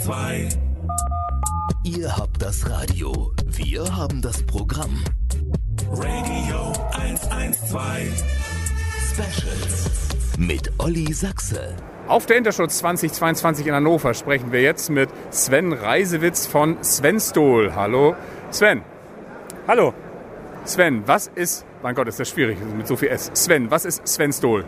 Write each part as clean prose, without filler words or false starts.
112. Ihr habt das Radio, wir haben das Programm. Radio 112. Specials mit Olli Sachse. Auf der Interschutz 2022 in Hannover sprechen wir jetzt mit Sven Reisewitz von Svenstol. Hallo Sven. Hallo. Sven, was ist, mein Gott, ist das schwierig mit so viel S. Sven, was ist Svenstol?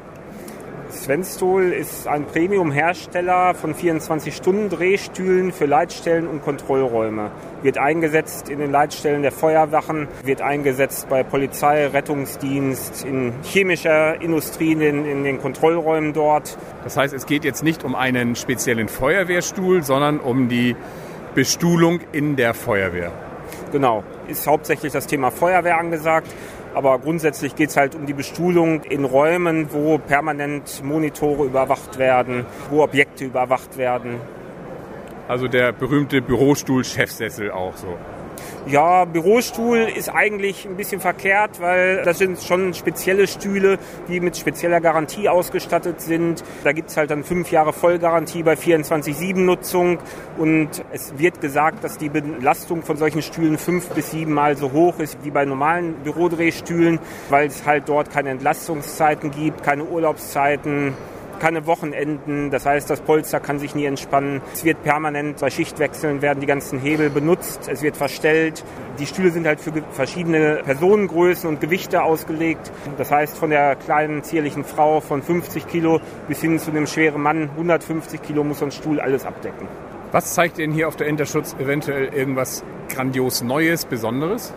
Svenstol ist ein Premium-Hersteller von 24-Stunden-Drehstühlen für Leitstellen und Kontrollräume. Wird eingesetzt in den Leitstellen der Feuerwachen, wird eingesetzt bei Polizei, Rettungsdienst, in chemischer Industrie, in den Kontrollräumen dort. Das heißt, es geht jetzt nicht um einen speziellen Feuerwehrstuhl, sondern um die Bestuhlung in der Feuerwehr. Genau, ist hauptsächlich das Thema Feuerwehr angesagt. Aber grundsätzlich geht es halt um die Bestuhlung in Räumen, wo permanent Monitore überwacht werden, wo Objekte überwacht werden. Also der berühmte Bürostuhl-Chefsessel auch so. Ja, Bürostuhl ist eigentlich ein bisschen verkehrt, weil das sind schon spezielle Stühle, die mit spezieller Garantie ausgestattet sind. Da gibt es halt dann 5 Jahre Vollgarantie bei 24/7-Nutzung und es wird gesagt, dass die Belastung von solchen Stühlen 5 bis 7 Mal so hoch ist wie bei normalen Bürodrehstühlen, weil es halt dort keine Entlastungszeiten gibt, keine Urlaubszeiten, keine Wochenenden, das heißt, das Polster kann sich nie entspannen. Es wird permanent bei Schichtwechseln werden die ganzen Hebel benutzt, es wird verstellt. Die Stühle sind halt für verschiedene Personengrößen und Gewichte ausgelegt. Das heißt, von der kleinen, zierlichen Frau von 50 Kilo bis hin zu einem schweren Mann, 150 Kilo muss so ein Stuhl alles abdecken. Was zeigt denn hier auf der Interschutz eventuell irgendwas grandios Neues, Besonderes?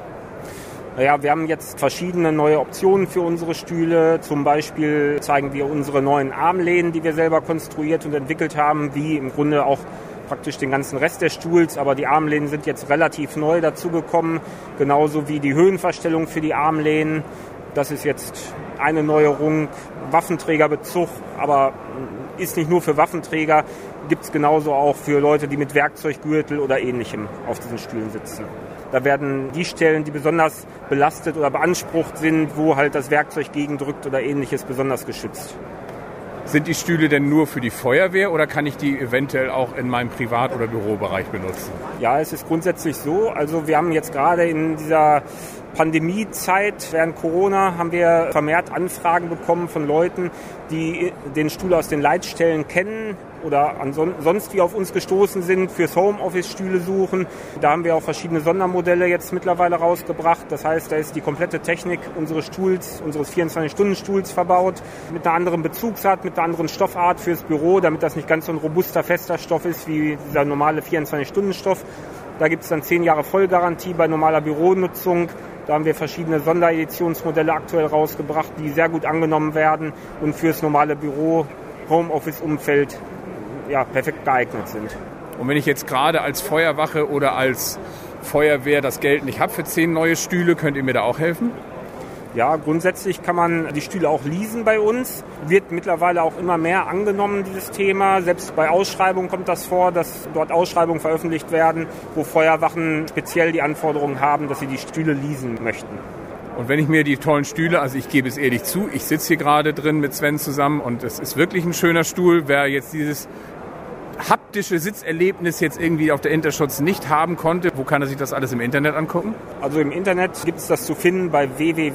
Naja, wir haben jetzt verschiedene neue Optionen für unsere Stühle. Zum Beispiel zeigen wir unsere neuen Armlehnen, die wir selber konstruiert und entwickelt haben, wie im Grunde auch praktisch den ganzen Rest des Stuhls. Aber die Armlehnen sind jetzt relativ neu dazugekommen, genauso wie die Höhenverstellung für die Armlehnen. Das ist jetzt eine Neuerung. Waffenträgerbezug, aber ist nicht nur für Waffenträger, gibt es genauso auch für Leute, die mit Werkzeuggürtel oder Ähnlichem auf diesen Stühlen sitzen. Da werden die Stellen, die besonders belastet oder beansprucht sind, wo halt das Werkzeug gegendrückt oder Ähnliches, besonders geschützt. Sind die Stühle denn nur für die Feuerwehr oder kann ich die eventuell auch in meinem Privat- oder Bürobereich benutzen? Ja, es ist grundsätzlich so. Also wir haben jetzt gerade in dieser Pandemiezeit, während Corona, haben wir vermehrt Anfragen bekommen von Leuten, die den Stuhl aus den Leitstellen kennen oder sonst wie auf uns gestoßen sind, fürs Homeoffice Stühle suchen. Da haben wir auch verschiedene Sondermodelle jetzt mittlerweile rausgebracht. Das heißt, da ist die komplette Technik unseres Stuhls, unseres 24-Stunden-Stuhls verbaut, mit einer anderen Bezugsart, mit einer anderen Stoffart fürs Büro, damit das nicht ganz so ein robuster, fester Stoff ist wie dieser normale 24-Stunden-Stoff. Da gibt es dann 10 Jahre Vollgarantie bei normaler Büronutzung. Da haben wir verschiedene Sondereditionsmodelle aktuell rausgebracht, die sehr gut angenommen werden und fürs normale Büro, Homeoffice-Umfeld perfekt geeignet sind. Und wenn ich jetzt gerade als Feuerwache oder als Feuerwehr das Geld nicht habe für 10 neue Stühle, könnt ihr mir da auch helfen? Ja, grundsätzlich kann man die Stühle auch leasen bei uns. Wird mittlerweile auch immer mehr angenommen, dieses Thema. Selbst bei Ausschreibungen kommt das vor, dass dort Ausschreibungen veröffentlicht werden, wo Feuerwachen speziell die Anforderungen haben, dass sie die Stühle leasen möchten. Und wenn ich mir die tollen Stühle, also ich gebe es ehrlich zu, ich sitze hier gerade drin mit Sven zusammen und es ist wirklich ein schöner Stuhl. Wer jetzt dieses haptische Sitzerlebnis jetzt irgendwie auf der Interschutz nicht haben konnte, wo kann er sich das alles im Internet angucken? Also im Internet gibt es das zu finden bei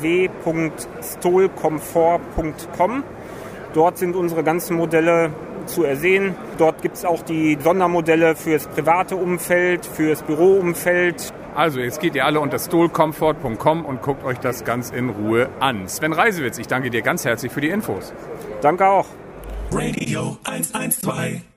www.stolcomfort.com. Dort sind unsere ganzen Modelle zu ersehen. Dort gibt es auch die Sondermodelle fürs private Umfeld, fürs Büroumfeld. Also jetzt geht ihr alle unter stolcomfort.com und guckt euch das ganz in Ruhe an. Sven Reisewitz, ich danke dir ganz herzlich für die Infos. Danke auch. Radio 112.